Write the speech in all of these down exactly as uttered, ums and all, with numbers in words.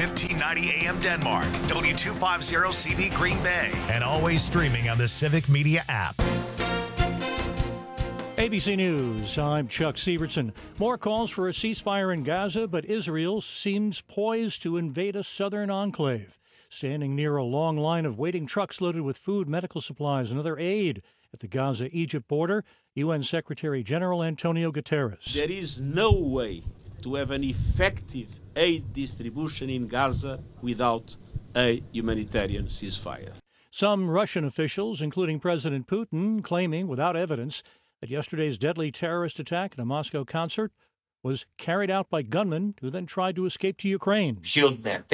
fifteen ninety A M Denmark, W two fifty C V Green Bay, and always streaming on the Civic Media app. A B C News, I'm Chuck Severson. More calls for a ceasefire in Gaza, but Israel seems poised to invade a southern enclave. Standing near a long line of waiting trucks loaded with food, medical supplies, and other aid at the Gaza-Egypt border, U N Secretary General Antonio Guterres. There is no way to have an effective aid distribution in Gaza without a humanitarian ceasefire. Some Russian officials, including President Putin, claiming without evidence that yesterday's deadly terrorist attack at a Moscow concert was carried out by gunmen who then tried to escape to Ukraine. Ukrainian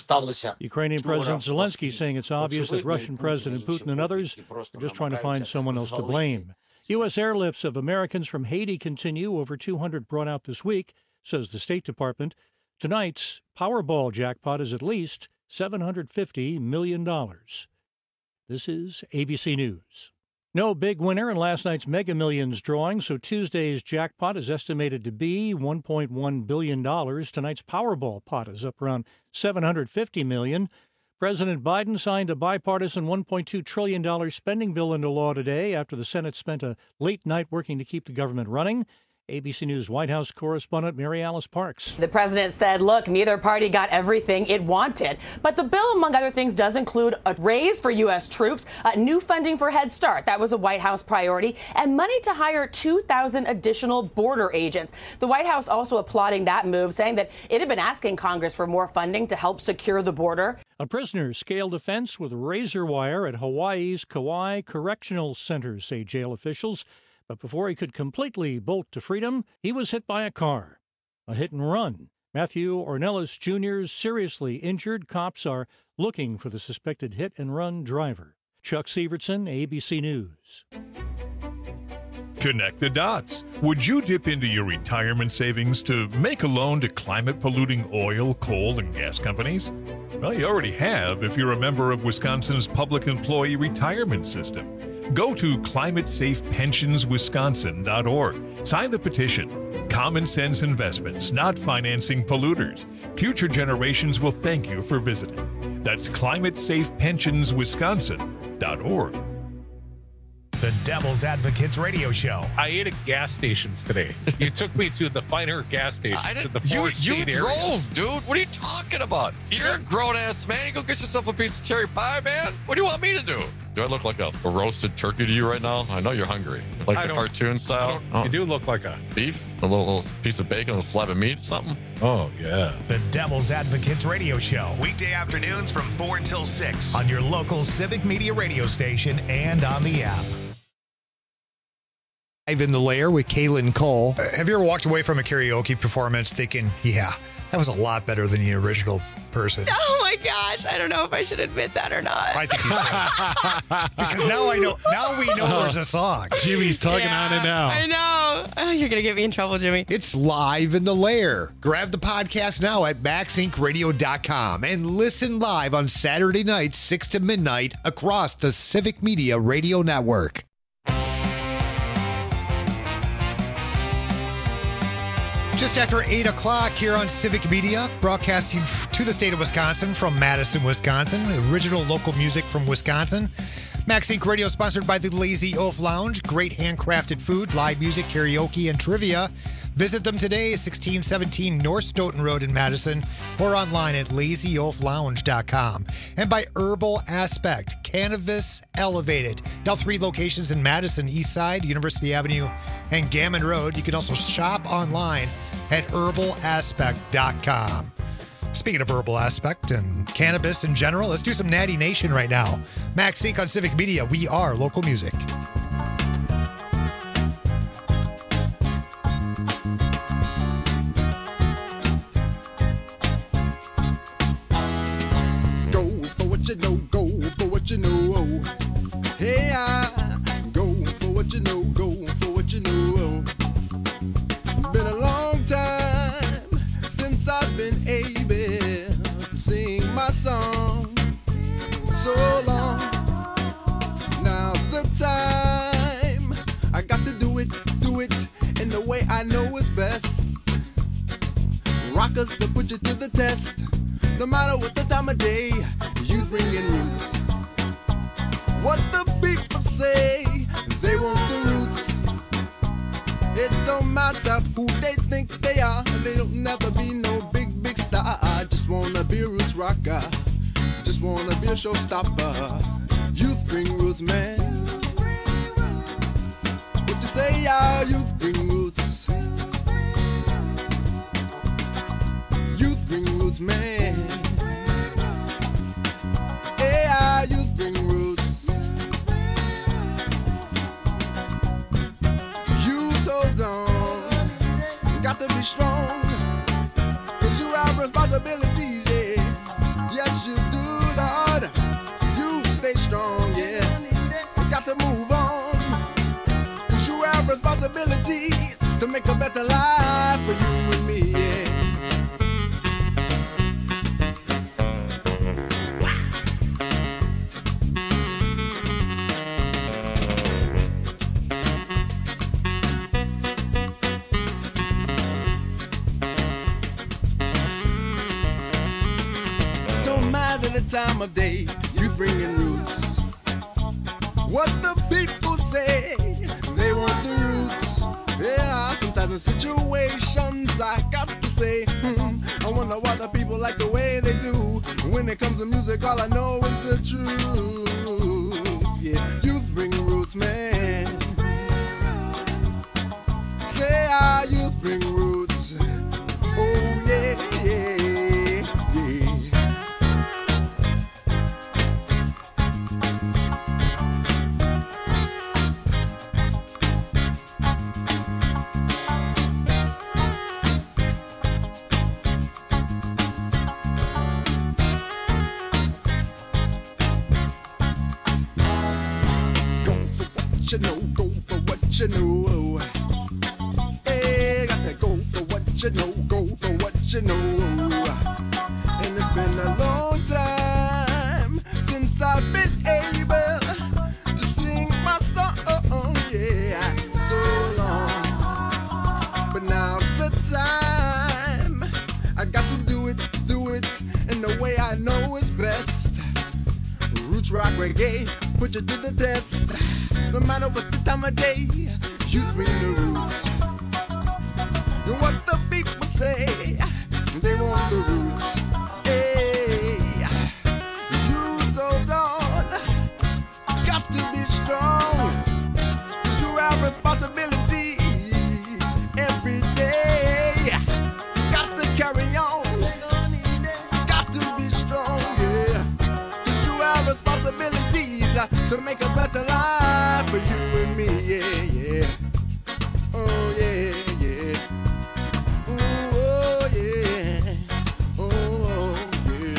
President Zelensky saying it's obvious that Russian President Putin and others are just trying to find someone else to blame. U S airlifts of Americans from Haiti continue, over two hundred brought out this week, says the State Department. Tonight's Powerball jackpot is at least seven hundred fifty million dollars. This is A B C News. No big winner in last night's Mega Millions drawing, so Tuesday's jackpot is estimated to be one point one billion dollars. Tonight's Powerball pot is up around seven hundred fifty million dollars. President Biden signed a bipartisan one point two trillion dollars spending bill into law today after the Senate spent a late night working to keep the government running. A B C News White House correspondent Mary Alice Parks. The president said, look, neither party got everything it wanted. But the bill, among other things, does include a raise for U S troops, uh, new funding for Head Start. That was a White House priority, and money to hire two thousand additional border agents. The White House also applauding that move, saying that it had been asking Congress for more funding to help secure the border. A prisoner scaled a fence with razor wire at Hawaii's Kauai Correctional Center, say jail officials. But before he could completely bolt to freedom, he was hit by a car. A hit and run. Matthew Ornelas Junior is seriously injured. Cops are looking for the suspected hit and run driver. Chuck Severson, A B C News. Connect the dots. Would you dip into your retirement savings to make a loan to climate-polluting oil, coal, and gas companies? Well, you already have if you're a member of Wisconsin's public employee retirement system. Go to climate safe pensions wisconsin dot org. Sign the petition. Common sense investments, not financing polluters. Future generations will thank you for visiting. That's climate safe pensions wisconsin dot org. The Devil's Advocates Radio Show. I ate at gas stations today. You took me to the finer gas stations. I didn't, to the you four you drove, areas. dude. What are you talking about? You're a grown-ass man. You go get yourself a piece of cherry pie, man. What do you want me to do? Do I look like a, a roasted turkey to you right now? I know you're hungry. Like I the cartoon style? Oh. You do look like a... Beef? A little, little piece of bacon, a slab of meat, something? Oh, yeah. The Devil's Advocates Radio Show. Weekday afternoons from four until six on your local Civic Media radio station and on the app. Live in the Lair with Kaylin Cole. Uh, have you ever walked away from a karaoke performance thinking, yeah, that was a lot better than the original person? Oh my gosh, I don't know if I should admit that or not. I think you should. Because now I know, now we know there's a song. Jimmy's tugging Yeah, on it now. I know. Oh, you're going to get me in trouble, Jimmy. It's Live in the Lair. Grab the podcast now at max inc radio dot com and listen live on Saturday nights, six to midnight, across the Civic Media Radio Network. Just after eight o'clock here on Civic Media, broadcasting to the state of Wisconsin from Madison, Wisconsin. Original local music from Wisconsin. Max Inc Radio sponsored by the Lazy Oaf Lounge. Great handcrafted food, live music, karaoke, and trivia. Visit them today, sixteen seventeen North Stoughton Road in Madison, or online at lazy oaf lounge dot com. And by Herbal Aspect, Cannabis Elevated. Now three locations in Madison, East Side, University Avenue, and Gammon Road. You can also shop online at herbal aspect dot com. Speaking of Herbal Aspect and cannabis in general, let's do some Natty Nation right now. Max Inc on Civic Media. We are local music. You know, go for what you know. Hey, I go for what you know, go for what you know. Been a long time since I've been able to sing my song. So long, now's the time. I got to do it, do it in the way I know is best. Rockers to put you to the test. No matter what the time of day, youth bringing roots. What the people say, they want the roots. It don't matter who they think they are. They don't never be no big, big star. I just wanna be a roots rocker. Just wanna be a showstopper. Youth bring roots, man. What you say, y'all? Youth bring roots. Youth bring roots, man. Hey, y'all, youth bring roots. Youth hold on. Got to be strong. Cause you have responsibilities, yeah. Yes, you do, Lord. You stay strong, yeah. You got to move on. Cause you have responsibilities to make a better life for you and me, yeah. The time of day, youth bringing roots. What the people say, they want the roots. Yeah, sometimes in situations I got to say, hmm, I wonder why the people like the way they do. When it comes to music, all I know is the truth. Yeah, youth bring roots, man. Say our youth bring roots. Oh yeah, yeah. You know, go for what you know. Hey, got to go for what you know, go for what you know. And it's been a long time since I've been able to sing my song, yeah, so long. But now's the time. I got to do it, do it in the way I know is best. Roots rock reggae, put you to the test. No matter what the time of day, you bring the roots. And what the people say, they want the roots. Hey, you hold on, got to be strong. You have responsibilities every day. You got to carry on, got to be strong, yeah. You have responsibilities to make a better life for you and me, yeah, yeah. Oh, yeah, yeah. Ooh, oh, yeah. Oh, yeah.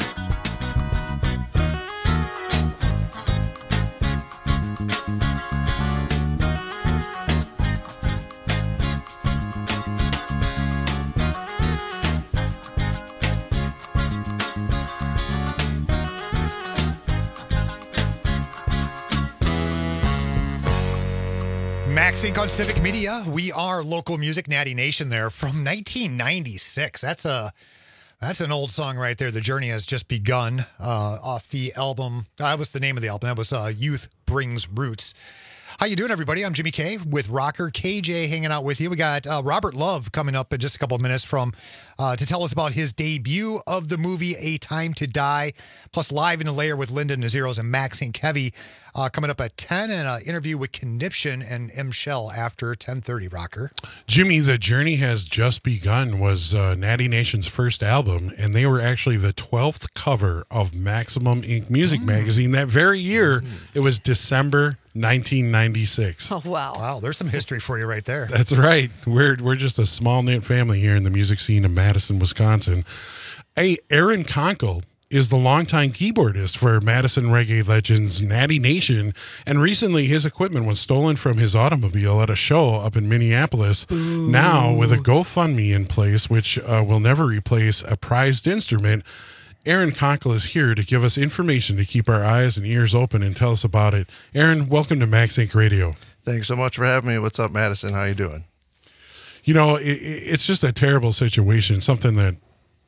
MaxInc on Civic Media. We are local music, Natty Nation there from nineteen ninety-six. That's a that's an old song right there. The Journey Has Just Begun uh, off the album. That was the name of the album. That was uh, Youth Brings Roots. How you doing, everybody? I'm Jimmy K with Rocker K J hanging out with you. We got uh, Robert Love coming up in just a couple of minutes from uh, to tell us about his debut of the movie A Time to Die, plus Live in the Layer with Linda Naziros and MaxInc Heavy uh, coming up at ten, and an interview with Conniption and M. Shell after ten thirty, Rocker. Jimmy, The Journey Has Just Begun was uh, Natty Nation's first album, and they were actually the twelfth cover of Maximum Incorporated Music mm. magazine that very year. Mm. It was December nineteen ninety-six. Oh, wow. Wow, there's some history for you right there. That's right. We're we're just a small-knit family here in the music scene of Madison, Wisconsin. Hey, Aaron Conkle is the longtime keyboardist for Madison reggae legends Natty Nation, and recently his equipment was stolen from his automobile at a show up in Minneapolis. Ooh. Now, with a GoFundMe in place, which uh, will never replace a prized instrument, Aaron Conkle is here to give us information to keep our eyes and ears open and tell us about it. Aaron, welcome to MaxInc Radio. Thanks so much for having me. What's up, Madison? How you doing? You know, it, it's just a terrible situation, something that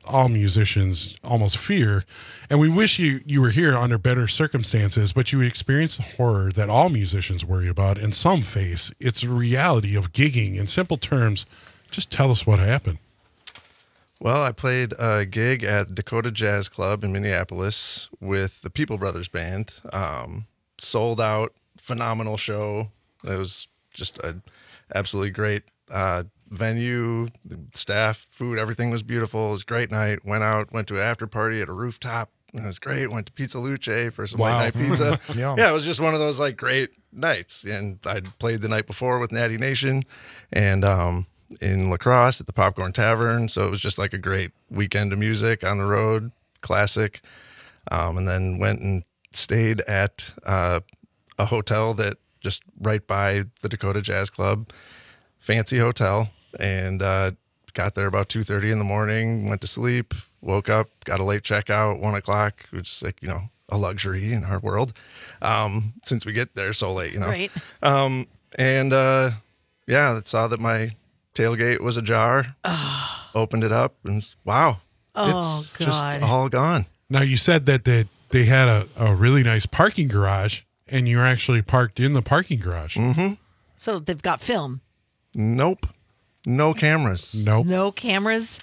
all musicians almost fear. And we wish you, you were here under better circumstances, but you experienced the horror that all musicians worry about and some face. It's a reality of gigging. In simple terms, just tell us what happened. Well, I played a gig at Dakota Jazz Club in Minneapolis with the People Brothers Band. Um, sold out, phenomenal show. It was just a absolutely great uh, venue, staff, food, everything was beautiful. It was a great night. Went out, went to an after party at a rooftop. It was great. Went to Pizza Luce for some Wow. late night pizza. Yeah. yeah, it was just one of those like great nights. And I'd played the night before with Natty Nation and um, in La Crosse at the Popcorn Tavern. So it was just like a great weekend of music on the road, classic. Um, and then went and stayed at uh, a hotel that just right by the Dakota Jazz Club, fancy hotel, and uh, got there about two thirty in the morning, went to sleep, woke up, got a late checkout, one o'clock, which is like, you know, a luxury in our world um, since we get there so late, you know. Right. Um, and uh, yeah, saw that my tailgate was ajar, Oh. opened it up, and wow, Oh, it's God. just all gone. Now, you said that they, they had a, a really nice parking garage, and you were actually parked in the parking garage. Mm-hmm. So they've got film. Nope. No cameras. Nope. No cameras.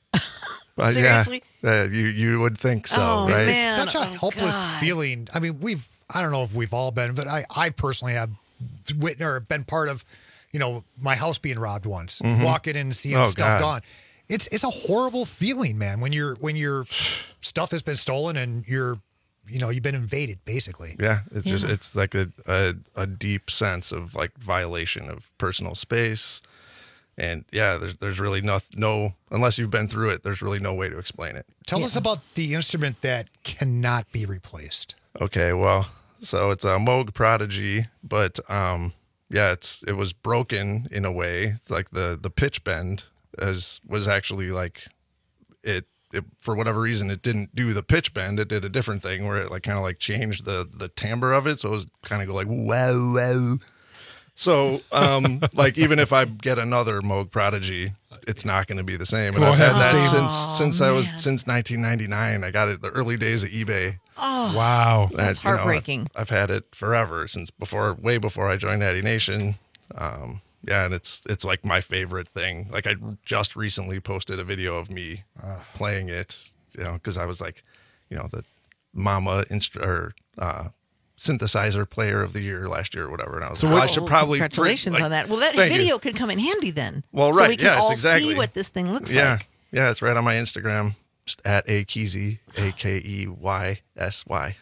Uh, Seriously? Yeah, uh, you you would think so, Oh, right? It's such a Oh, helpless God. feeling. I mean, we've, I don't know if we've all been, but I, I personally have witnessed or been part of, you know, my house being robbed once, Mhm. walking in and seeing Oh, stuff God. gone. It's, it's a horrible feeling, man, when you're, when your stuff has been stolen and you're, you know, you've been invaded basically. Yeah, it's just Yeah. it's like a, a a deep sense of like violation of personal space, and yeah, there's there's really no no unless you've been through it, there's really no way to explain it. Tell us about the instrument that cannot be replaced. Okay, well, so it's a Moog Prodigy, but um, yeah, it's it was broken in a way. It's like the the pitch bend as was actually like it. It, for whatever reason, it didn't do the pitch bend. It did a different thing where it like kind of like changed the the timbre of it, so it was kind of go like wow wow. So um, like even if I get another Moog Prodigy, it's not going to be the same. And Well, I've had I have that the same- since since I was since nineteen ninety-nine. I got it the early days of eBay. Oh, Wow. That's And, you know, heartbreaking. I've, I've had it forever since before, way before I joined Natty Nation. Um, yeah, and it's it's like my favorite thing. Like I just recently posted a video of me playing it, you know, because I was like, you know, the Mama inst- or uh, synthesizer player of the year last year or whatever. And I was So like, well, what- I should probably Congratulations like, on that. Well, that thank you. video could come in handy then. Well, So right, we can yes, all exactly. see what this thing looks yeah. like. Yeah, it's right on my Instagram, just at A Keysy, A K E Y S Y.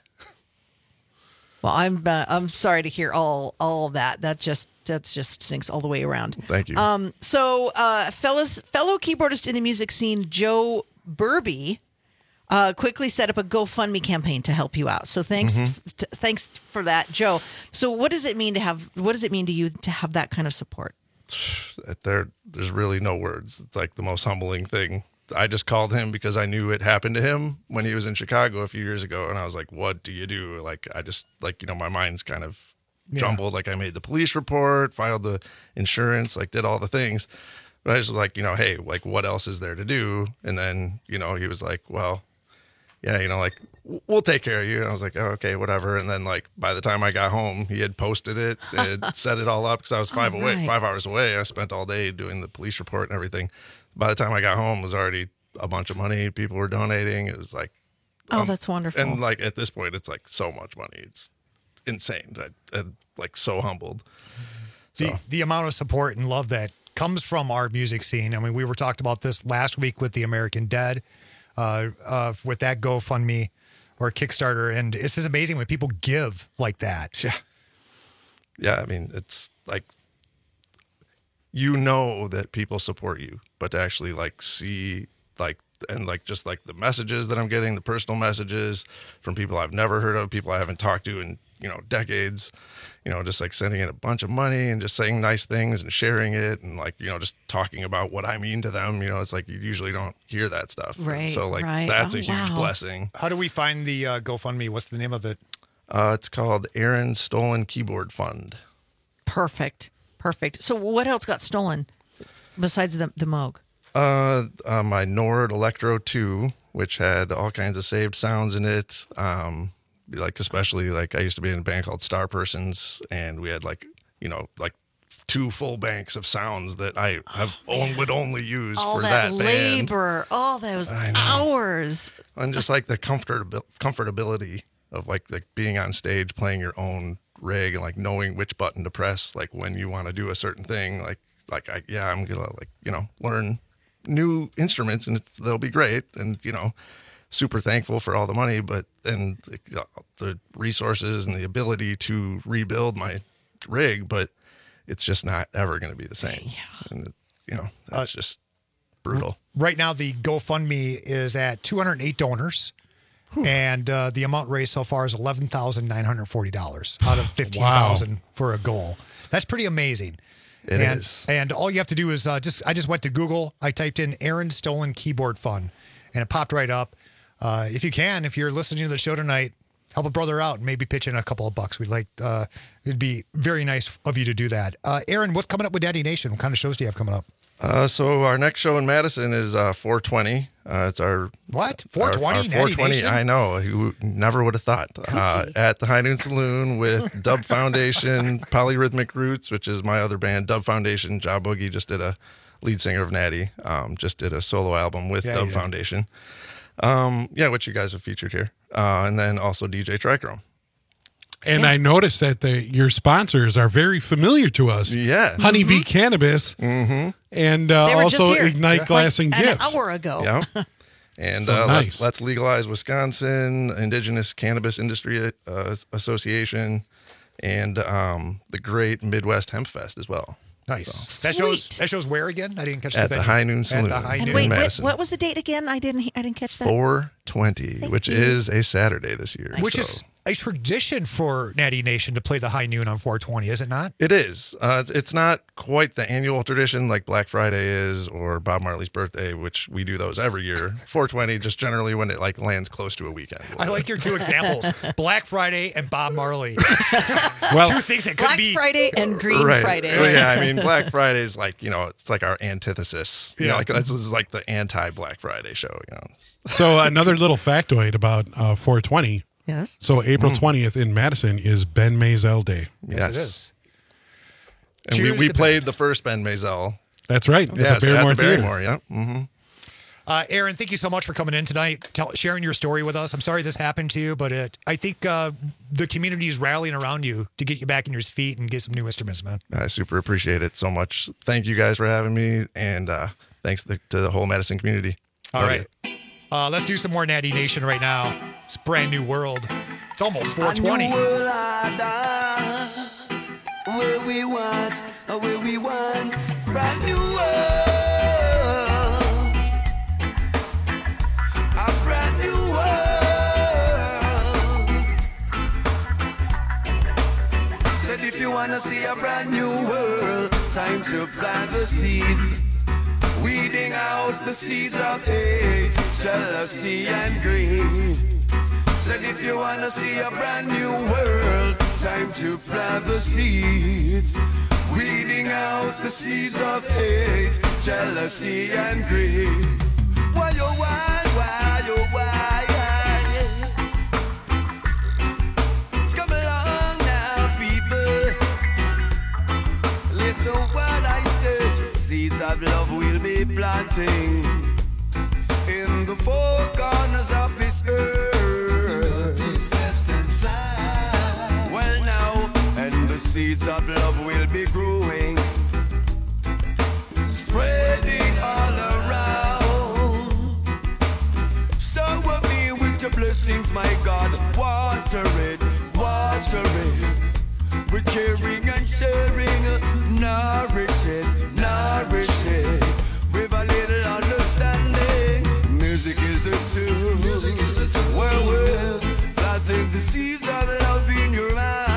Well, I'm uh, I'm sorry to hear all all that. That just that's just stinks all the way around. Thank you. Um, so, uh, fellows, fellow keyboardist in the music scene, Joe Burby, uh, quickly set up a GoFundMe campaign to help you out. So, thanks, Mhm. f- t- thanks for that, Joe. So, what does it mean to have? What does it mean to you to have that kind of support? There, there's really no words. It's like the most humbling thing. I just called him because I knew it happened to him when he was in Chicago a few years ago, and I was like, "What do you do?" Like, I just like you know, my mind's kind of Yeah. jumbled. Like, I made the police report, filed the insurance, like did all the things, but I just was like, you know, hey, like, what else is there to do? And then you know, he was like, well, yeah, you know, like w- we'll take care of you. And I was like, oh, okay, whatever. And then like by the time I got home, he had posted it and set it all up because I was five All away, right. five hours away. I spent all day doing the police report and everything. By the time I got home, it was already a bunch of money. People were donating. It was like, Oh, um, that's wonderful. And like at this point, it's like so much money. It's insane. I, I'm like so humbled. The the amount of support and love that comes from our music scene. I mean, we were talked about this last week with the American Dead, uh, uh, with that GoFundMe or Kickstarter, and it's just amazing when people give like that. Yeah, yeah. I mean, it's like you know that people support you, but to actually like see like and like just like the messages that I'm getting, the personal messages from people I've never heard of, people I haven't talked to in you know decades, you know, just like sending in a bunch of money and just saying nice things and sharing it and like you know just talking about what I mean to them. You know, it's like you usually don't hear that stuff. And Right, so like right. that's Oh, a huge wow. blessing. How do we find the uh, GoFundMe? What's the name of it? Uh, it's called Aaron Stolen Keyboard Fund. Perfect, perfect. So, what else got stolen besides the the Moog? Uh, uh, my Nord Electro two, which had all kinds of saved sounds in it. Um, like especially like I used to be in a band called Star Persons, and we had like you know like two full banks of sounds that I have Oh, on, would only use all for that, that, band. labor, all those I know. hours. And just like the comfort comfortability of like like being on stage playing your own rig and like knowing which button to press like when you want to do a certain thing. Like like I yeah I'm gonna like you know learn new instruments and it's, they'll be great, and you know super thankful for all the money, but and the, the resources and the ability to rebuild my rig, but it's just not ever going to be the same. Yeah. And you know that's uh, just brutal. Right now, the GoFundMe is at two hundred eight donors, Whew. and uh, the amount raised so far is eleven thousand nine hundred forty dollars out of fifteen thousand wow. for a goal. That's pretty amazing. It and, is. And all you have to do is uh, just, I just went to Google. I typed in Aaron Stolen Keyboard Fund, and it popped right up. Uh, if you can, if you're listening to the show tonight, help a brother out and maybe pitch in a couple of bucks. We'd like, uh, it'd be very nice of you to do that. Uh, Aaron, what's coming up with Daddy Nation? What kind of shows do you have coming up? Uh, so our next show in Madison is uh, four twenty. Uh, it's our what four twenty? Our, our four twenty. I know. You never would have thought. Uh, at the High Noon Saloon with Dub Foundation, Polyrhythmic Roots, which is my other band. Dub Foundation. Ja Boogie just did a lead singer of Natty. Um, just did a solo album with yeah, Dub Foundation. Um, yeah, which you guys have featured here, uh, and then also D J Trichrome. And yeah. I noticed that the your sponsors are very familiar to us. Yeah. Honeybee mm-hmm. Cannabis mm-hmm. and uh, also Ignite yeah. Glass like and an Gifts. An hour ago. Yeah. And so uh, nice. let's, let's Legalize Wisconsin, Indigenous Cannabis Industry uh, Association, and um, the Great Midwest Hemp Fest as well. Nice. So. That shows. That shows where again? I didn't catch at the the High Noon Saloon. At the High and Noon. wait, Madison. what, what was the date again? I didn't. I didn't catch that. four twenty, Thank which you. is a Saturday this year. Which so. is a tradition for Natty Nation to play the High Noon on four twenty, is it not? It is. Uh, it's not quite the annual tradition like Black Friday is or Bob Marley's birthday, which we do those every year. four twenty, just generally when it like lands close to a weekend. I like your two examples: Black Friday and Bob Marley. Well, two things that could Black be Friday and Green right. Friday. Well, yeah, I mean Black Friday is like you know it's like our antithesis. You Yeah. know, like this is like the anti Black Friday show. You know. So another little factoid about uh, four twenty. Yes. So April twentieth in Madison is Ben Maisel Day. Yes, Yes. it is. And we, Cheers we to played Ben. the first Ben Maisel. That's right. At Yes, the Barrymore at the Theater. Barrymore, yeah. Mm-hmm. Uh, Aaron, thank you so much for coming in tonight, tell, sharing your story with us. I'm sorry this happened to you, but it, I think uh, the community is rallying around you to get you back in your feet and get some new instruments, man. I super appreciate it so much. Thank you guys for having me, and uh, thanks to the, to the whole Madison community. All Love right. you. Uh, let's do some more Natty Nation right now. It's a brand new world. It's almost four twenty. Where we want, where we want, brand new world. A brand new world. Said if you wanna see a brand new world, time to plant the seeds. Weeding out the seeds of hate, jealousy and greed. Said if you wanna see a brand new world, time to plant the seeds. Weeding out the seeds of hate, jealousy and greed. Why oh why, why oh why? Come along now, people. Listen what I said. Seeds of love will be planting in the four corners of this earth. Well now, and the seeds of love will be growing, spreading all around. Shower me with your blessings, my God. Water it, water it. We're caring and sharing, nourish it, nourish it. With a little understanding, music is the tool. Music is the tool. Well, well, planting the seeds of love in your mind.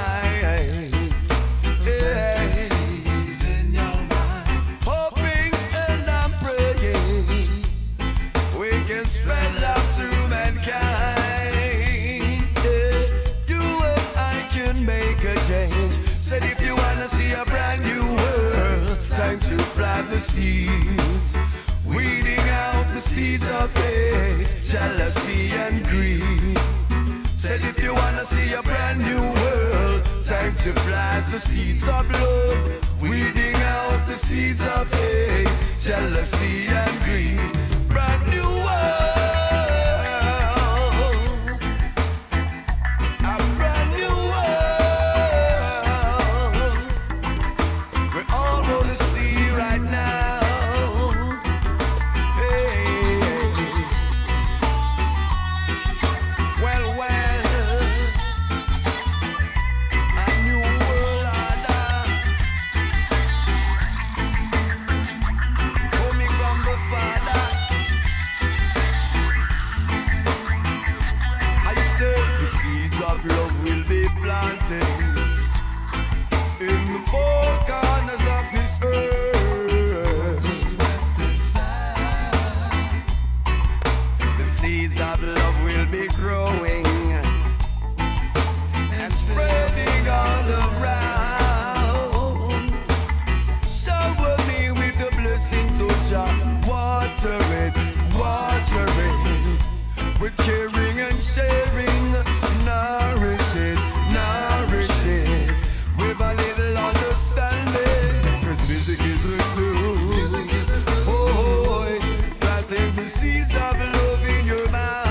Yeah. In your mind. Hoping and I'm praying we can spread love to mankind. Yeah. You and I can make a change. Said if you wanna see a brand new world, time to plant the seeds. seeds of hate, jealousy and greed. Said if you wanna see a brand new world, time to plant the seeds of love, weeding out the seeds of hate, jealousy and greed. Brand new world. In the four corners of this earth, the seeds of love will be growing and spreading all around. Shower me with the blessings, so shall water it, water it, with caring and sharing, nourish it, nourish it, with a little understanding, cause music is the tool. Oh, planting the seeds of love in your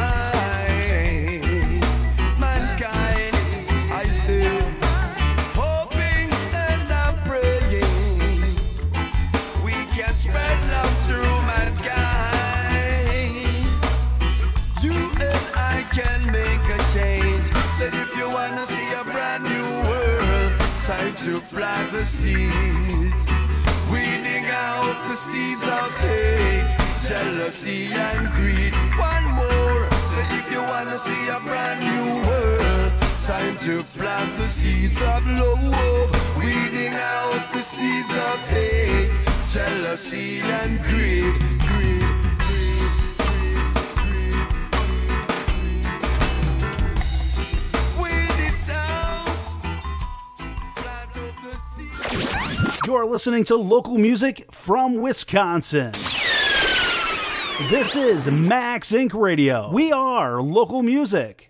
mind. Mankind, I say, hoping and I'm praying, we can spread love through mankind. You and I can make a change. Said if you wanna see a brand new world, time to plant the seeds, weeding out the seeds of hate, jealousy and greed. One more. Said if you wanna see a brand new world, time to plant the seeds of love, weeding out the seeds of hate, jealousy and greed, greed. You're listening to local music from Wisconsin. This is Max Incorporated. Radio. We are local music.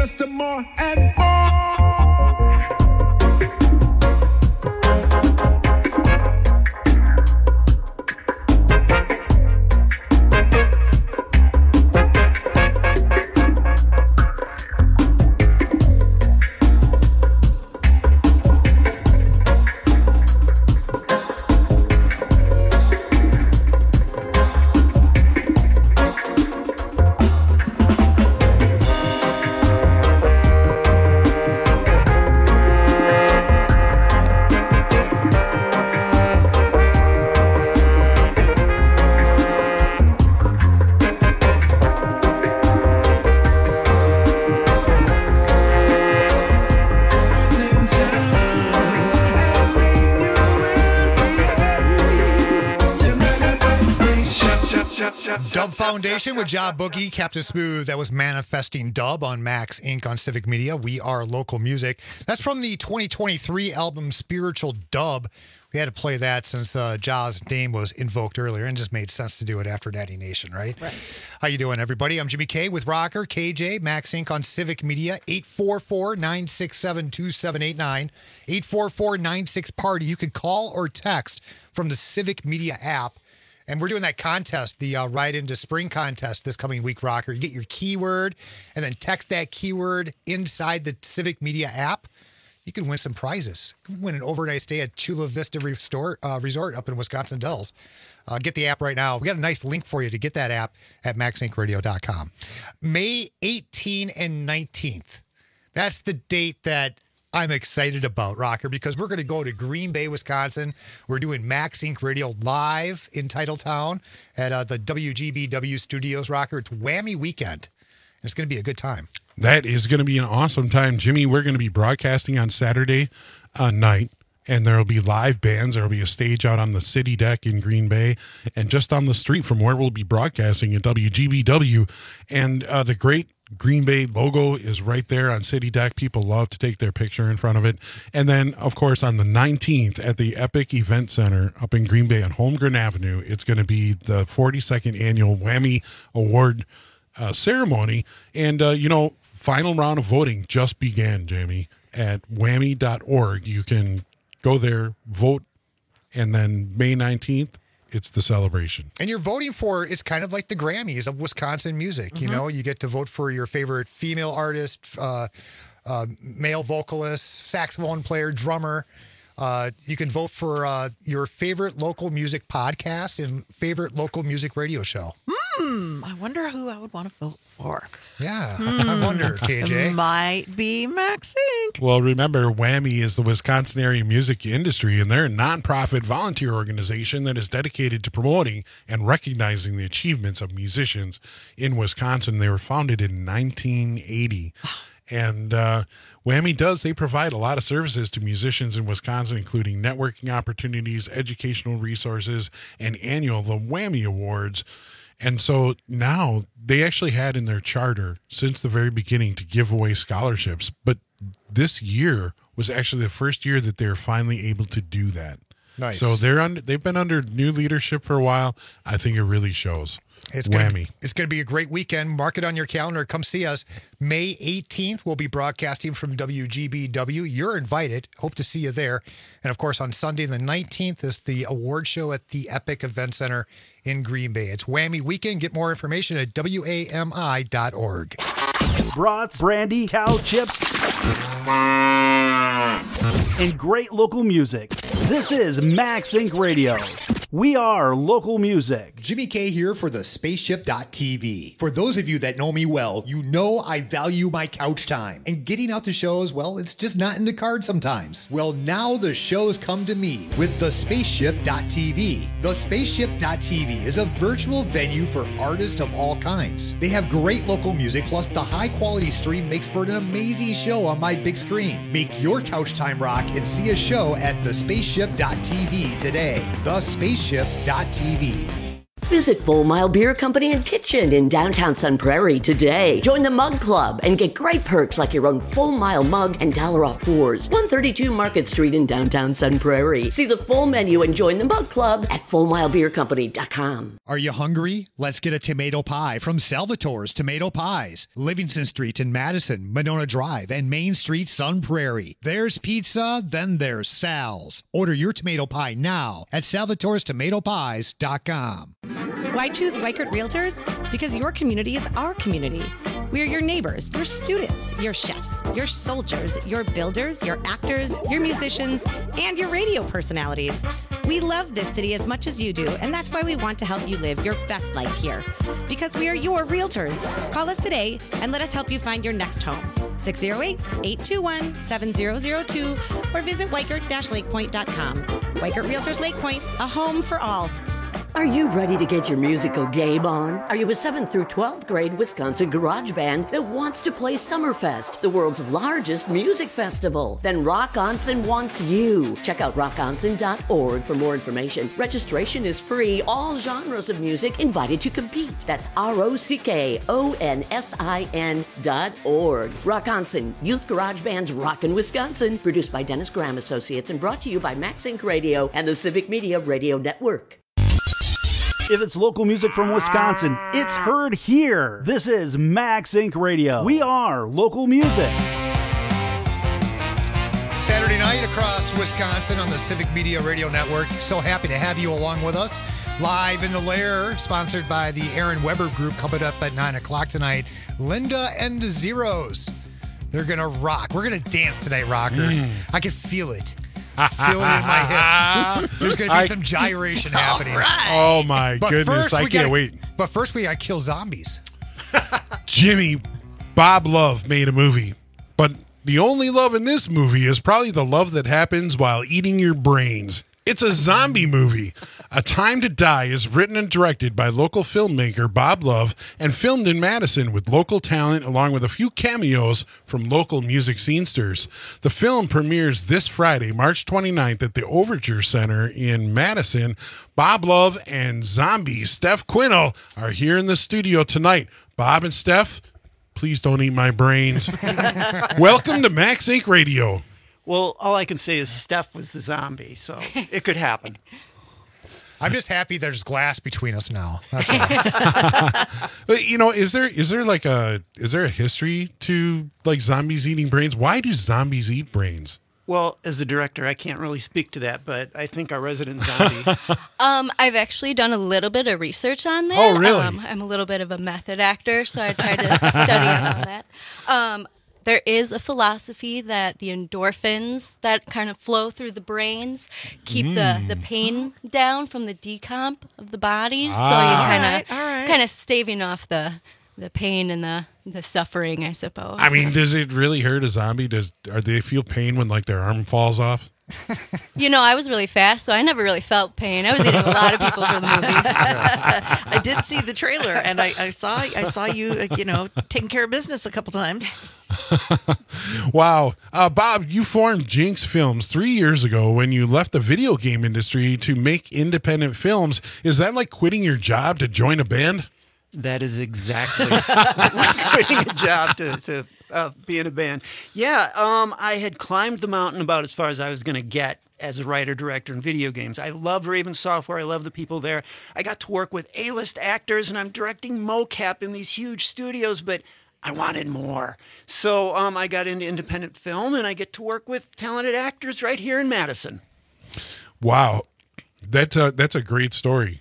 manifest more and more. Dub Foundation with Job Boogie, Captain Smooth. That was Manifesting Dub on Max Incorporated on Civic Media. We are local music. That's from the twenty twenty-three album Spiritual Dub. We had to play that since uh, Ja's name was invoked earlier, and it just made sense to do it after Natty Nation, right? Right. How you doing, everybody? I'm Jimmy K with Rocker, K J, Max Incorporated on Civic Media. eight four four, nine six seven, two seven eight nine. eight four four, nine six, party. You could call or text from the Civic Media app. And we're doing that contest, the uh, Ride into Spring contest this coming week, Rocker. You get your keyword and then text that keyword inside the Civic Media app. You can win some prizes. You can win an overnight stay at Chula Vista Resort, uh, Resort up in Wisconsin Dells. Uh, get the app right now. We got a nice link for you to get that app at max inc radio dot com. May eighteenth and nineteenth. That's the date that I'm excited about, Rocker, because we're going to go to Green Bay, Wisconsin. We're doing Max Incorporated Radio live in Titletown at uh, the W G B W Studios, Rocker. It's Whammy Weekend, and it's going to be a good time. That is going to be an awesome time. Jimmy, we're going to be broadcasting on Saturday uh, night, and there will be live bands. There will be a stage out on the city deck in Green Bay, and just on the street from where we'll be broadcasting at W G B W. And uh, the great Green Bay logo is right there on City Deck. People love to take their picture in front of it. And then, of course, on the nineteenth at the Epic Event Center up in Green Bay on Holmgren Avenue, it's going to be the forty-second annual Whammy Award uh, ceremony. And, uh, you know, final round of voting just began, Jamie, at whammy dot org. You can go there, vote, and then May nineteenth, it's the celebration. And you're voting for, it's kind of like the Grammys of Wisconsin music. Mm-hmm. You know, you get to vote for your favorite female artist, uh, uh, male vocalist, saxophone player, drummer. Uh, you can vote for uh, your favorite local music podcast and favorite local music radio show. Hmm. I wonder who I would want to vote for. Yeah. Hmm. I wonder, K J. Might be Max Incorporated. Well, remember, Whammy is the Wisconsin area music industry, and they're a nonprofit volunteer organization that is dedicated to promoting and recognizing the achievements of musicians in Wisconsin. They were founded in nineteen eighty. And uh, Whammy does, they provide a lot of services to musicians in Wisconsin, including networking opportunities, educational resources, and annual the Whammy Awards. And so now they actually had in their charter since the very beginning to give away scholarships. But this year was actually the first year that they're finally able to do that. Nice. So they're under, they've been under new leadership for a while. I think it really shows. It's Whammy. Gonna, it's going to be a great weekend. Mark it on your calendar. Come see us. May eighteenth, we'll be broadcasting from W G B W. You're invited. Hope to see you there. And, of course, on Sunday the nineteenth is the award show at the Epic Event Center in Green Bay. It's Whammy Weekend. Get more information at W A M I dot org. Brats, brandy, cow chips, and great local music. This is Max Incorporated Radio. We are local music. Jimmy K here for the spaceship dot t v. For those of you that know me well, you know I value my couch time. And getting out to shows, well, it's just not in the cards sometimes. Well, now the shows come to me with the spaceship dot t v. The spaceship dot t v is a virtual venue for artists of all kinds. They have great local music, plus the high quality stream makes for an amazing show on my big screen. Make your couch time rock and see a show at the spaceship dot t v today. the spaceship dot t v. Visit Full Mile Beer Company and Kitchen in downtown Sun Prairie today. Join the Mug Club and get great perks like your own Full Mile mug and dollar off pours. one thirty-two Market Street in downtown Sun Prairie. See the full menu and join the Mug Club at full mile beer company dot com. Are you hungry? Let's get a tomato pie from Salvatore's Tomato Pies. Livingston Street in Madison, Monona Drive, and Main Street, Sun Prairie. There's pizza, then there's Sal's. Order your tomato pie now at salvatores tomato pies dot com. Why choose Weichert Realtors? Because your community is our community. We are your neighbors, your students, your chefs, your soldiers, your builders, your actors, your musicians, and your radio personalities. We love this city as much as you do, and that's why we want to help you live your best life here. Because we are your realtors. Call us today and let us help you find your next home. six oh eight, eight two one, seven oh oh two or visit weichert dash lake point dot com. Weichert Realtors Lake Point, a home for all. Are you ready to get your musical game on? Are you a seventh through twelfth grade Wisconsin garage band that wants to play Summerfest, the world's largest music festival? Then Rock Onsen wants you. Check out rock onsen dot org for more information. Registration is free. All genres of music invited to compete. That's R O C K O N S I N dot org. Rock Onsen, Youth Garage Band's Rockin' Wisconsin. Produced by Dennis Graham Associates and brought to you by Max Inc Radio and the Civic Media Radio Network. If it's local music from Wisconsin, it's heard here. This is Max Inc Radio. We are local music. Saturday night across Wisconsin on the Civic Media Radio Network. So happy to have you along with us. Live in the Lair, sponsored by the Aaron Weber Group, coming up at nine o'clock tonight. Linda and the Zeros. They're going to rock. We're going to dance tonight, Rocker. Mm. I can feel it. Feel it in my hips. There's going to be I, some gyration happening. Right. Oh, my but goodness. I can't gotta, wait. But first, we got to kill zombies. Jimmy, Bob Love made a movie. But the only love in this movie is probably the love that happens while eating your brains. It's a zombie movie. A Time to Die is written and directed by local filmmaker Bob Love and filmed in Madison with local talent along with a few cameos from local music scenesters. The film premieres this Friday, March twenty-ninth at the Overture Center in Madison. Bob Love and zombie Steph Quinnell are here in the studio tonight. Bob and Steph, please don't eat my brains. Welcome to Max Inc Radio. Well, all I can say is Steph was the zombie, so it could happen. I'm just happy there's glass between us now. That's all. But, you know, is there is there like a is there a history to like zombies eating brains? Why do zombies eat brains? Well, as a director, I can't really speak to that, but I think our resident zombie. um, I've actually done a little bit of research on that. Oh, really? Um, I'm a little bit of a method actor, so I tried to study up on that. Um, There is a philosophy that the endorphins that kind of flow through the brains keep mm. the, the pain down from the decomp of the bodies. Ah. So you kind of right, kind of staving off the the pain and the, the suffering, I suppose. I mean, does it really hurt a zombie? Does are they feel pain when like their arm falls off? You know, I was really fast, so I never really felt pain. I was eating a lot of people for the movie. I did see the trailer, and I, I saw I saw you, uh, you know, taking care of business a couple times. Wow. Uh, Bob, you formed Jinx Films three years ago when you left the video game industry to make independent films. Is that like quitting your job to join a band? That is exactly like quitting a job to, to uh, be in a band. Yeah, um, I had climbed the mountain about as far as I was going to get as a writer, director in video games. I love Raven Software. I love the people there. I got to work with A-list actors, and I'm directing mocap in these huge studios, but I wanted more. So um, I got into independent film, and I get to work with talented actors right here in Madison. Wow. That's a, that's a great story.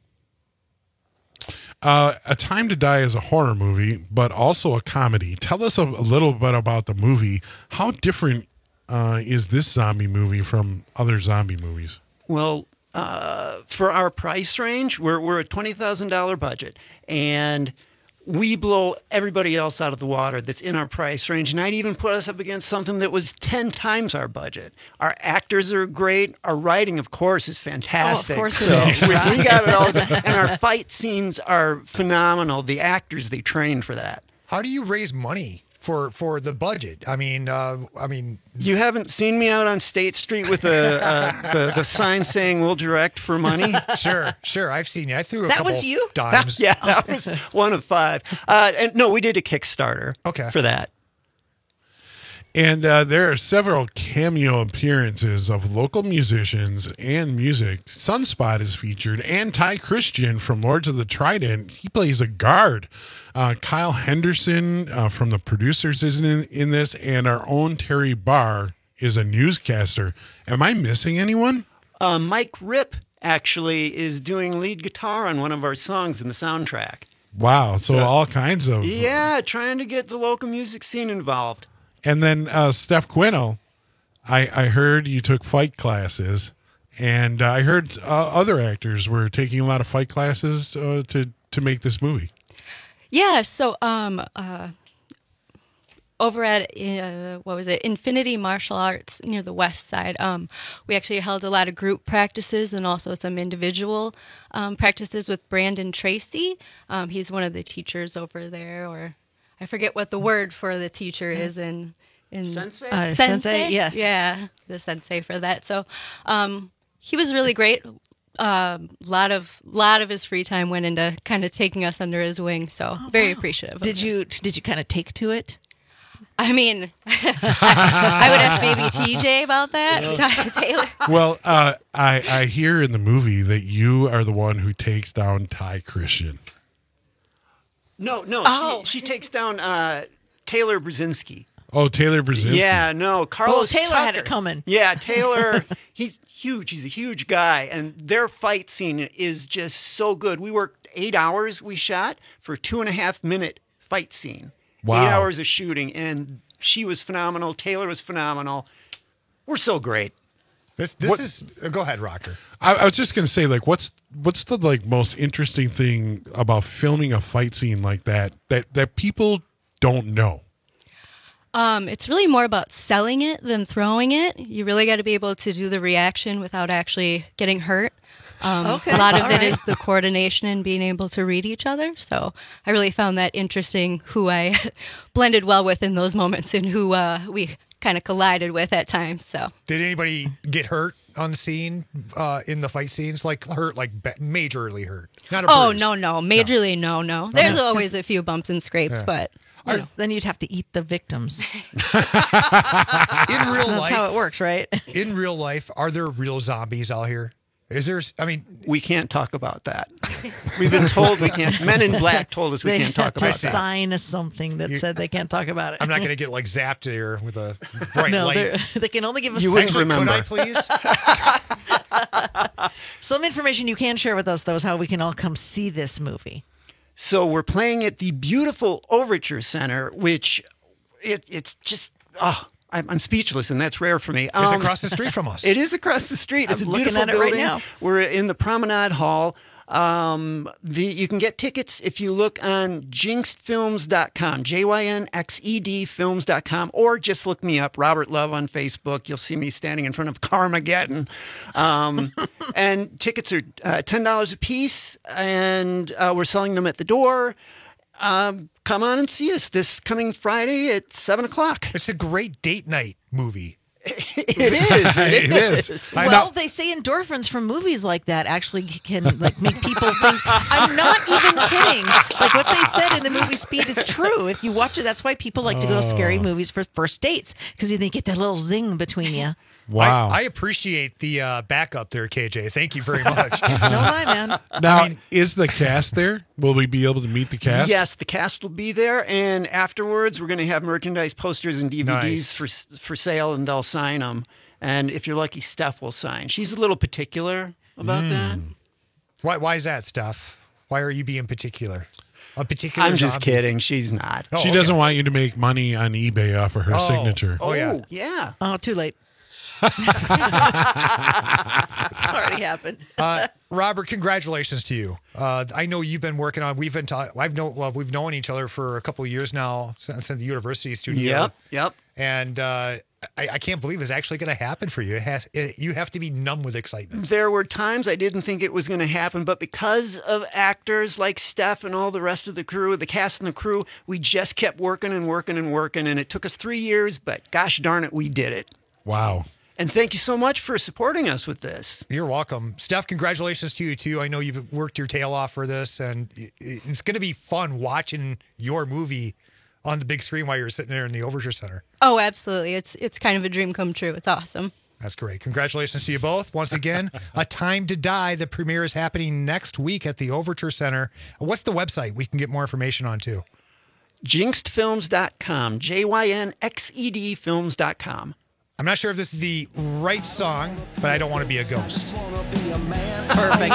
Uh, A Time to Die is a horror movie, but also a comedy. Tell us a, a little bit about the movie. How different uh, is this zombie movie from other zombie movies? Well, uh, for our price range, we're we're a twenty thousand dollars budget, and we blow everybody else out of the water that's in our price range. And I'd even put us up against something that was ten times our budget. Our actors are great. Our writing, of course, is fantastic. Oh, of course so it is. we, we got it all good. And our fight scenes are phenomenal. The actors, they train for that. How do you raise money for for the budget. I mean, uh, I mean, You haven't seen me out on State Street with a, uh, the, the sign saying we'll direct for money? sure, sure. I've seen you. I threw a That couple was you? dimes. yeah, that was one of five. Uh, and no, we did a Kickstarter okay. for that. And uh, there are several cameo appearances of local musicians and music. Sunspot is featured, and Ty Christian from Lords of the Trident. He plays a guard. Uh, Kyle Henderson uh, from the producers is in, in this, and our own Terry Barr is a newscaster. Am I missing anyone? Uh, Mike Ripp actually is doing lead guitar on one of our songs in the soundtrack. Wow, so, So- all kinds of... Yeah, trying to get the local music scene involved. And then uh, Steph Quino, I, I heard you took fight classes, and uh, I heard uh, other actors were taking a lot of fight classes uh, to to make this movie. Yeah, so um, uh, over at, uh, what was it, Infinity Martial Arts near the west side, um, we actually held a lot of group practices and also some individual um, practices with Brandon Tracy. Um, he's one of the teachers over there, or I forget what the word for the teacher is in... in Sensei? Uh, sensei, yes. Yeah, the sensei for that. So um, he was really great. A um, lot of lot of his free time went into kind of taking us under his wing. So very appreciative. of Did it. you did you kind of take to it? I mean, I would ask maybe T J about that. Ty- Taylor. Well, uh, I, I hear in the movie that you are the one who takes down Ty Christian. No, no, Oh. she, she takes down uh, Taylor Brzezinski. Oh, Taylor Brzezinski. Yeah, no, Carlos Taylor had it Tucker. coming. Yeah, Taylor, he's huge. He's a huge guy, and their fight scene is just so good. We worked eight hours. We shot for a two and a half minute fight scene. Wow. Eight hours of shooting, and she was phenomenal. Taylor was phenomenal. We're so great. This this What- is. uh, Go ahead, Rocker. I, I was just gonna say, like, what's what's the like most interesting thing about filming a fight scene like that that that people don't know? Um, it's really more about selling it than throwing it. You really got to be able to do the reaction without actually getting hurt. Um, Okay, a lot of all it right. is the coordination and being able to read each other. So I really found that interesting who I blended well with in those moments and who uh, we kind of collided with at times. So Did anybody get hurt on the scene uh, in the fight scenes? Like hurt, like ba- majorly hurt. Not a oh, bruise. no, no. Majorly, no, no. There's Okay. always a few bumps and scrapes, Yeah. but 'Cause then you'd have to eat the victims. In real That's life, how it works, right? in real life, are there real zombies out here? Is there? I mean, We can't talk about that. We've been told we can't. Men in Black told us we They can't talk had to about that. sign something that said they can't talk about it. I'm not going to get like zapped here with a bright no, light. they're- they can only give us You some, wouldn't Actually, remember. could I please? some information you can share with us, though, is how we can all come see this movie. So we're playing at the beautiful Overture Center, which it, it's just oh, I'm, I'm speechless, and that's rare for me. It's Um, across the street from us. It is across the street. It's I'm a looking beautiful at it right building. now. We're in the Promenade Hall. Um, the you can get tickets if you look on jinxed films dot com, J Y N X E D films dot com, or just look me up, Robert Love on Facebook. You'll see me standing in front of Carmageddon. Um, and tickets are uh, ten dollars a piece, and uh, we're selling them at the door. Um, come on and see us this coming Friday at seven o'clock. It's a great date night movie. It is. It, It is. is. Well, they say endorphins from movies like that actually can like make people think. I'm not even kidding. Like what they said in the movie Speed is true. If you watch it, that's why people like to go to scary movies for first dates because they get that little zing between you. Wow. I, I appreciate the uh, backup there, K J. Thank you very much. No lie, man. Now, is the cast there? Will we be able to meet the cast? Yes, the cast will be there, and afterwards we're going to have merchandise, posters, and D V Ds Nice. for for sale, and they'll sign them. And if you're lucky, Steph will sign. She's a little particular about that. Why? Why is that, Steph? Why are you being particular? A particular. I'm just zombie? kidding. She's not. Oh, She okay. doesn't want you to make money on eBay off of her Oh. signature. Oh, yeah. yeah. Oh, too late. It's already happened. Uh, Robert, congratulations to you. Uh, I know you've been working on. We've been. Ta- I've known. Well, we've known each other for a couple of years now since, since the university studio. Yep. Yep. And uh, I, I can't believe is actually going to happen for you. It has, it, you have to be numb with excitement. There were times I didn't think it was going to happen, but because of actors like Steph and all the rest of the crew, the cast and the crew, we just kept working and working and working, and it took us three years, but gosh darn it, we did it. Wow. And thank you so much for supporting us with this. You're welcome. Steph, congratulations to you, too. I know you've worked your tail off for this, and it's going to be fun watching your movie on the big screen while you're sitting there in the Overture Center. Oh, absolutely. It's it's kind of a dream come true. It's awesome. That's great. Congratulations to you both. Once again, A Time to Die. The premiere is happening next week at the Overture Center. What's the website we can get more information on, too? Jinxed films dot com. J Y N X E D films dot com. I'm not sure if this is the right song, but I don't want to be a ghost. Perfect.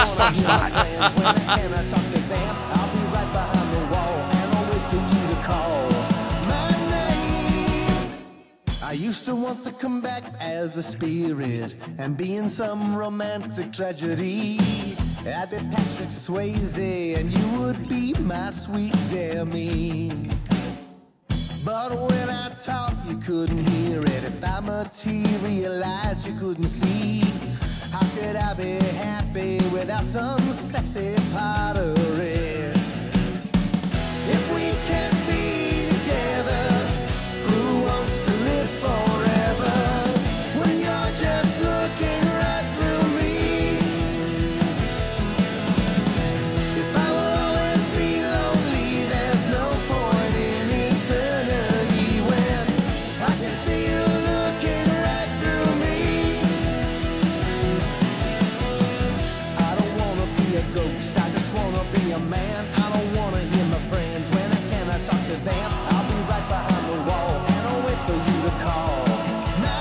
I used to want to come back as a spirit and be in some romantic tragedy. I'd be Patrick Swayze and you would be my sweet Demi. But when I talk, you couldn't hear it. If I materialized, you couldn't see. How could I be happy without some sexy pottery? If we can't be together, who wants to live forever? When you're just looking right through me. If I will always be lonely, there's no point in eternity when I can see you looking right through me. I don't wanna be a ghost, I just wanna be a man. I don't wanna hear my friends when I cannot talk to them. I'll be right behind the wall and I'll wait for you to call my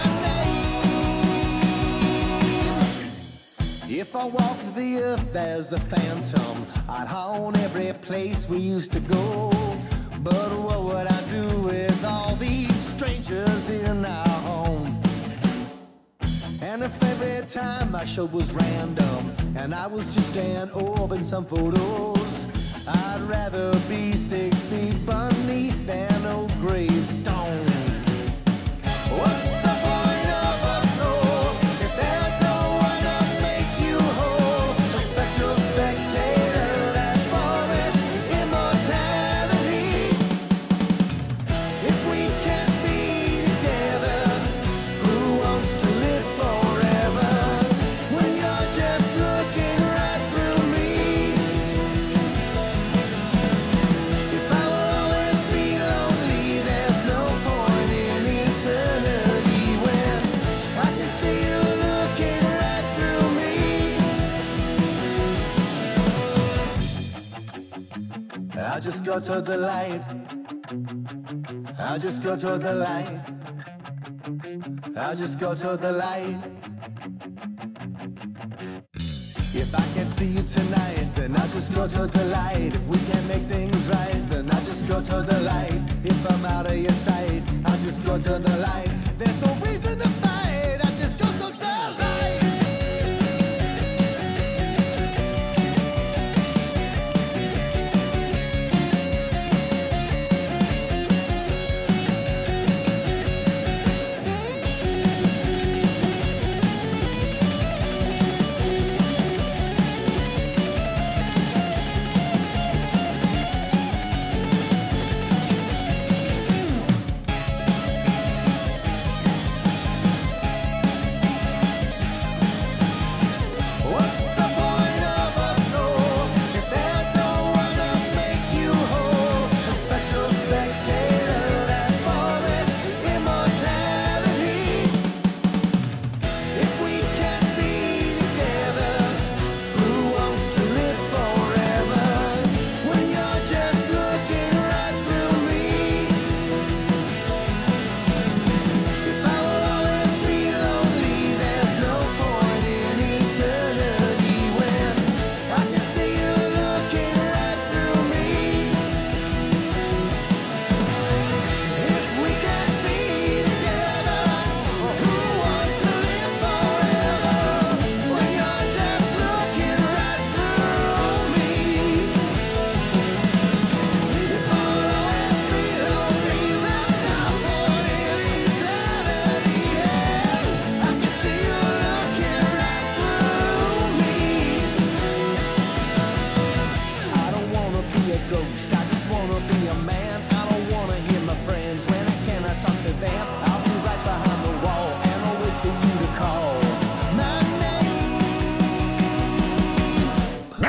name. If I walked the earth as a phantom, I'd haunt every place we used to go. But what would I do with all these strangers in our home? And if every time I showed was random and I was just an orb in some photos, I'd rather be six feet beneath an old gravestone. What's the point of a soul if there's no one to make you whole? A spectral spectator that's foreign immortality. If we can't be together, who wants to live forever? When you're just looking right through me. If I will always be lonely, there's no point in eternity when I can see you looking right through me. I'll just go to the light. I'll just go to the light. I'll just go to the light. If I can't see you tonight, then I'll just go to the light. If we can't make things right, then I'll just go to the light. If I'm out of your sight, I'll just go to the light. There's no reason to fight, I'll just go to the light.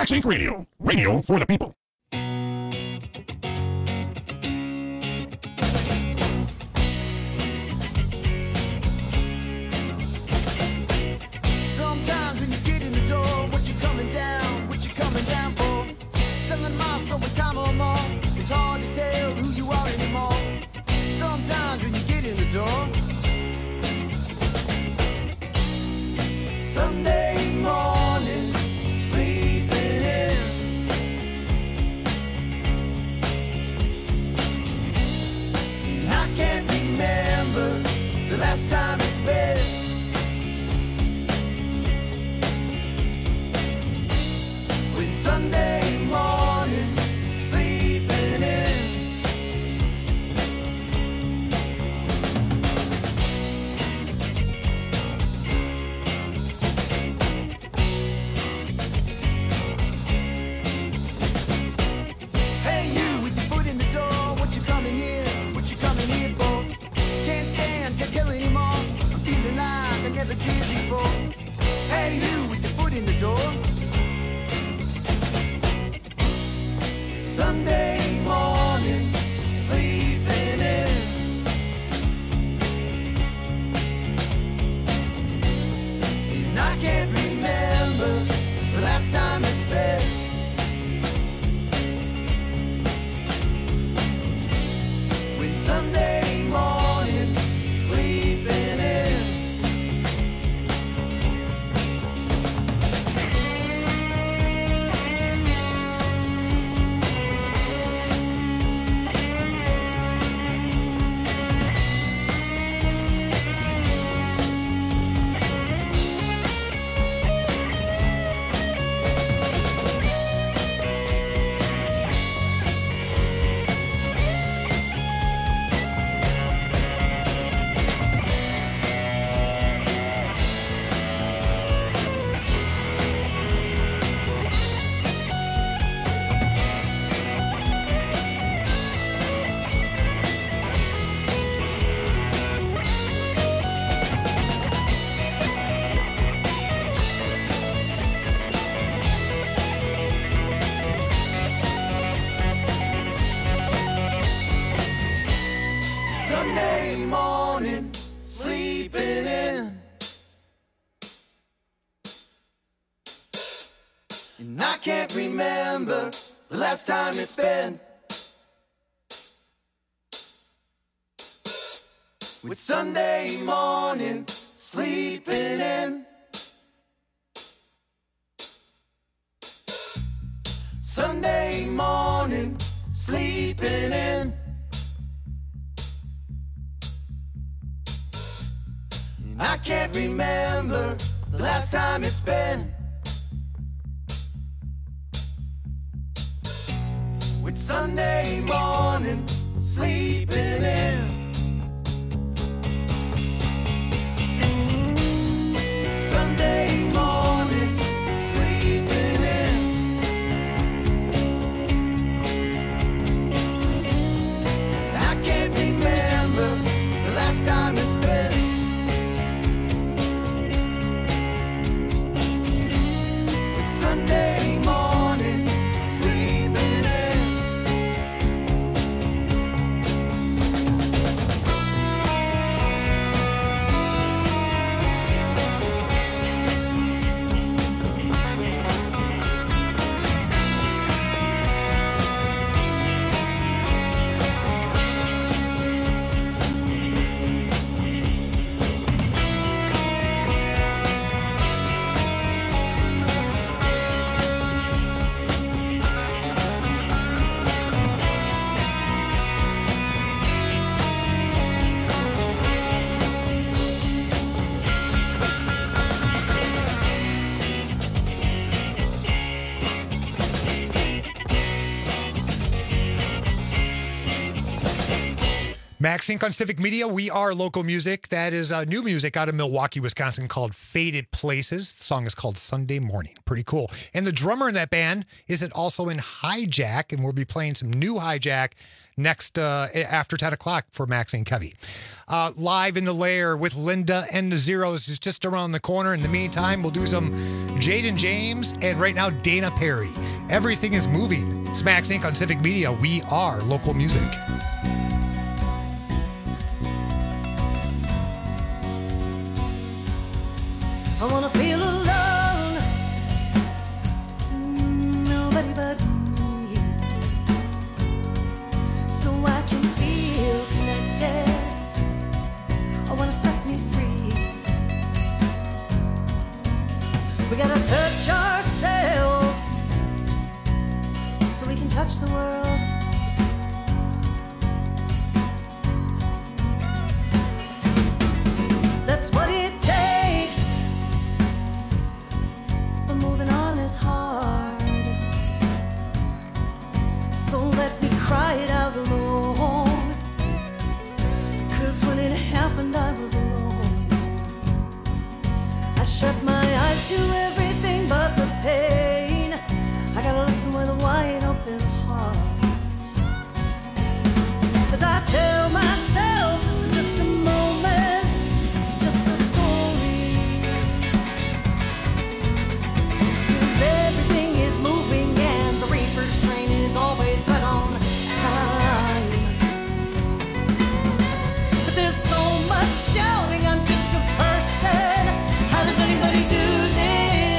Max Inc Radio. Radio for the people. Sometimes when you get in the door, what you coming down, what you coming down for? Seven miles, over time or more. It's hard to tell who you are anymore. Sometimes when you get in the door, Sunday morning, sleeping in. And I can't remember the last time it's been. With Sunday morning, sleeping in. Hey you, with your foot in the door, what you coming here, what you coming here for? Can't stand, can't tell anymore, I'm feeling like I never did before. Hey you, with your foot in the door, Sunday morning, sleeping in. And I can't remember the last time it's been. With Sunday morning, sleeping in. Sunday morning, sleeping in. And I can't remember the last time it's been. With Sunday morning, sleeping in. Sunday morning, sleeping in. And I can't remember the last time it's been. With Sunday morning, sleeping in. Sunday morning, sleeping in. I can't remember the last time it's been. With Sunday morning, sleeping in. Max Inc on Civic Media. We are local music. That is uh, new music out of Milwaukee, Wisconsin called Faded Places. The song is called Sunday Morning. Pretty cool. And the drummer in that band isn't also in Hijack, and we'll be playing some new Hijack next uh, after ten o'clock for Max and Kevy. Uh, live in the Lair with Linda and the Zeros is just around the corner. In the meantime, we'll do some Jaden James and right now Dana Perry. Everything is moving. It's Max Inc on Civic Media. We are local music. I wanna feel alone, nobody but me, so I can feel connected. I wanna set me free. We gotta touch ourselves so we can touch the world. That's what it takes. Moving on is hard, so let me cry it out alone. Cause when it happened I was alone. I shut my eyes to everything but the pain. I gotta listen with a wide open heart, as I tell myself this is just a moment, just a story. Everything is moving and the Reaper's train is always right on time. But there's so much shouting, I'm just a person. How does anybody do this?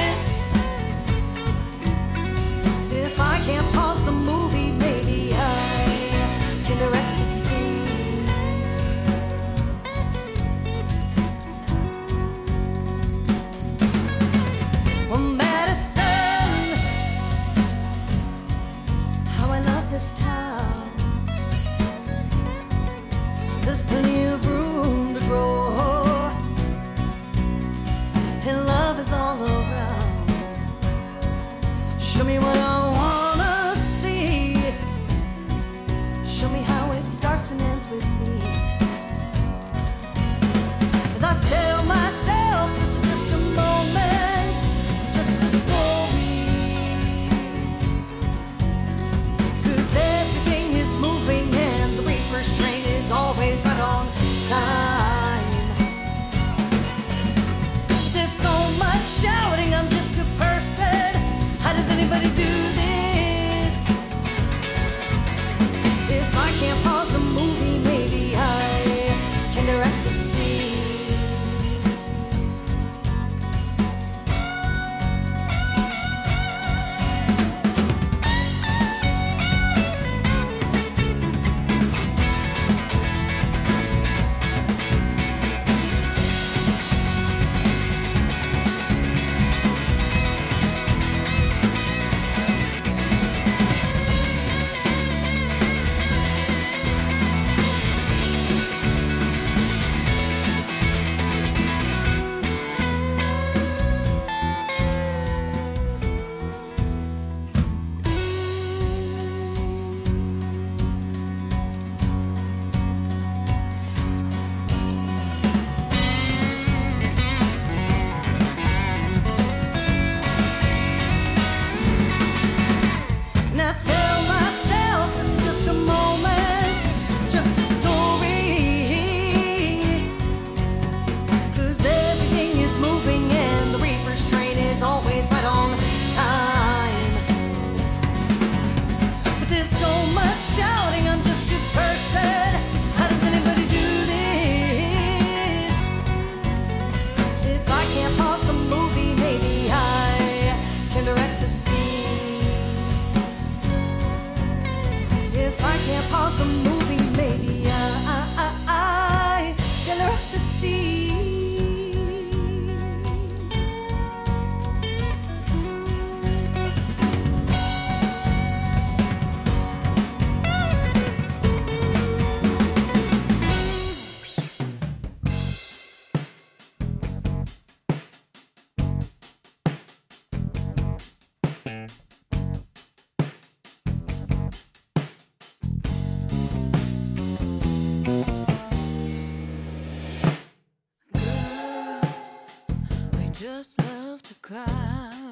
just love to cry.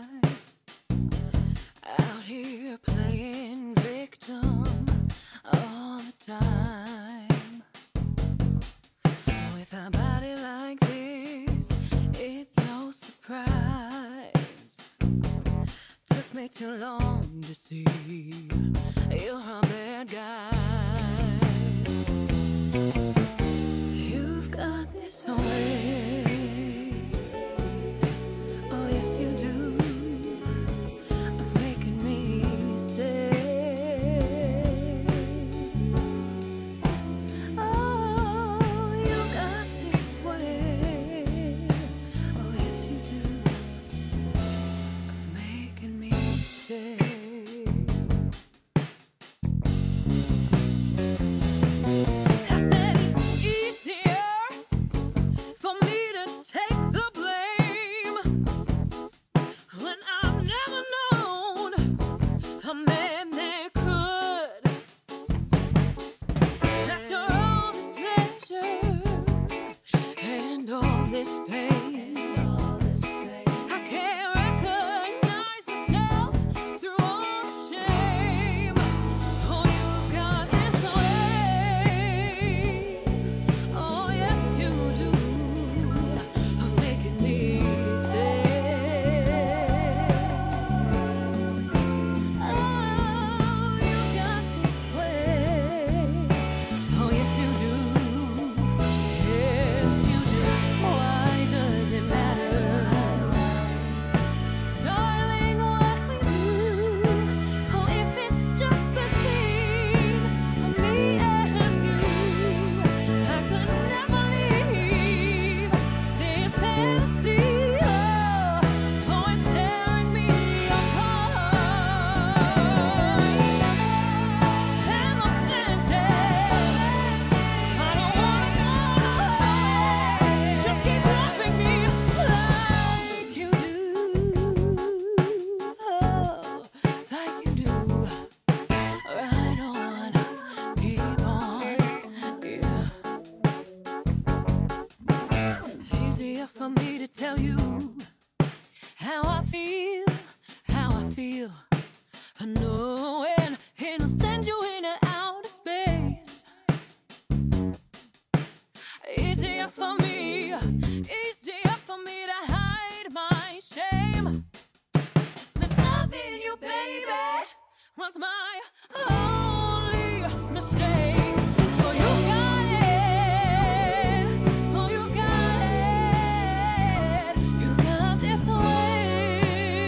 Out here playing victim all the time. With a body like this, it's no surprise. Took me too long to see you're a bad guy. You've got this way. Oh yes you do, of making me stay. Oh, you got this way. Oh yes you do, of making me stay. I said it's easier for me to take the blame when I've never known a man that could. After all this pleasure and all this pain, I can't recognize myself through all the shame. Oh, you've got this way. Oh, yes, you do, of making me stay. Oh, you've got this way. Oh, yes, you do. Yes, you do. Why does it matter? Darling, what we do, oh, if it's just between me and you, I could never leave this fantasy. Oh, oh, it's tearing me apart. And I'm fantastic. I don't wanna go away. Just keep loving me like you do. Oh, like you do. Right on, keep on, yeah. Easier for me to tell you how I feel, how I feel. Knowing it'll send you into outer space. Easier for me, easier for me to hide my shame. But loving you, baby, was my only mistake. So you got it, oh you got it, you got this way.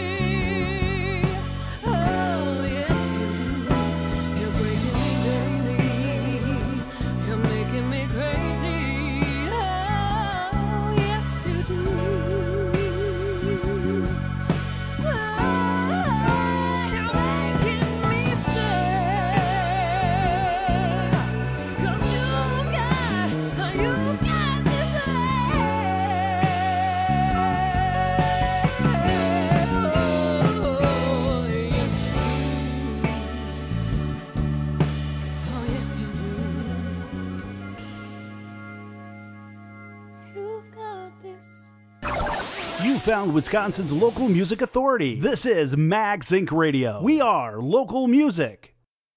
Oh yes you do, you're breaking me daily, you're making me crazy. Oh yes you do. Oh, you're making me stay. 'Cause you've got, you've got this Oh yes you do. You've got this. You found Wisconsin's local music authority. This is Max Inc Radio. We are local music.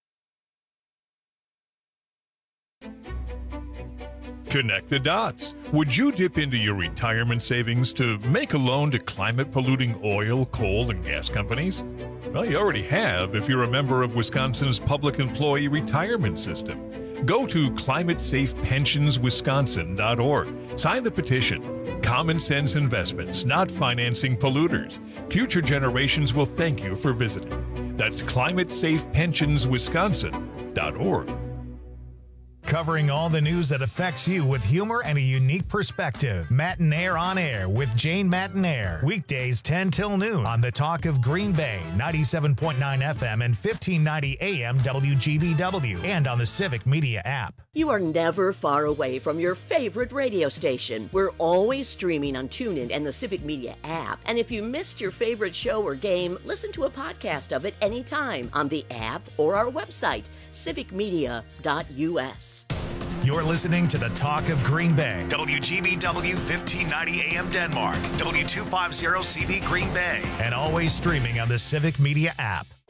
Connect the dots. Would you dip into your retirement savings to make a loan to climate polluting oil, coal, and gas companies? Well, you already have if you're a member of Wisconsin's public employee retirement system. Go to climate safe pensions wisconsin dot org. Sign the petition. Common sense investments, not financing polluters. Future generations will thank you for visiting. That's climate safe pensions wisconsin dot org. Covering all the news that affects you with humor and a unique perspective. Matinaire on Air with Jane Matinaire. Weekdays ten till noon on the Talk of Green Bay, ninety-seven point nine F M and fifteen ninety A M W G B W, and on the Civic Media app. You are never far away from your favorite radio station. We're always streaming on TuneIn and the Civic Media app. And if you missed your favorite show or game, listen to a podcast of it anytime on the app or our website, civic media dot U S. You're listening to the Talk of Green Bay. W G B W fifteen ninety A M Denmark. W two fifty C V Green Bay. And always streaming on the Civic Media app.